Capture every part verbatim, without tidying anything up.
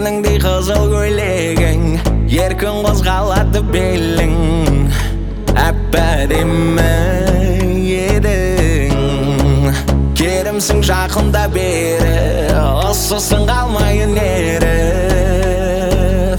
Кемніңдей қызыл көйлегің, еркін қозғалады белің. Әп-әдемі едің, керімсің жақында бері, осысын қалмайын еріп.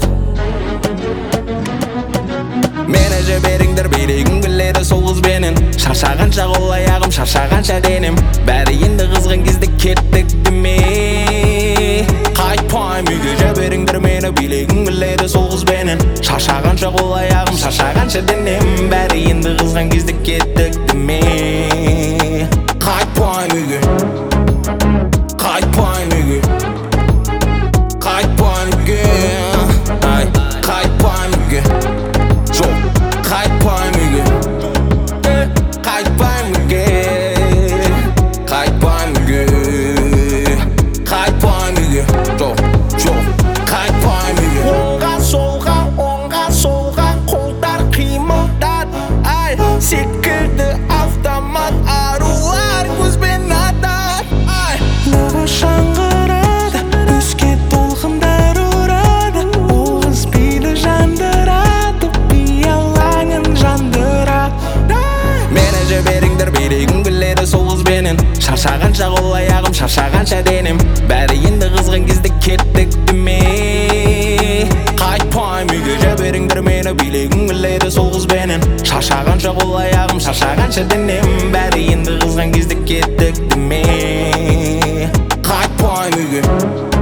Мені жіберіңдер билегім келеді сол қызбенен. Шаршағанша қол аяғым, шаршағанша денем, бәрі енді қызған кезде кеттік демей. Қайтпайым үйге, жіберіңдер мені билегім келеді сол қызбенен. Шаршағанша қол аяғым, шаршағанша денем, бәрі енді қызған кезде кеттік демей. Қайтпайым үйге, қайтпайым үйге, қайтпайым үйге, ай, қайтпайым үйге, жоқ, қайтпайым үйге, қайтпайым үйге, қайтпайым үйге, қайтпайым үйге, жоқ, жоқ, қайтпайым үйге. Оңға солға, оңға солға қолдар қимылдат, ай, секілді автомат арулар көзбен атат, ай. Лығы шаңғырады, өске толқындар ұрады, ол қыз биді жандырады, би алаңын жандырады. Мені жіберіңдер билегім келеді сол қызбенен. Шаршағанша қол аяғым, шаршағанша денем, бәрі енді қызған кезде кеттік демей. Қайтпайым үйге, жіберіңдер мені билегім келеді сол қызбенен. Шаршағанша қол аяғым, шаршағанша денем, бәрі енді қызған кезде кеттік демей. Қайтпайым үйге.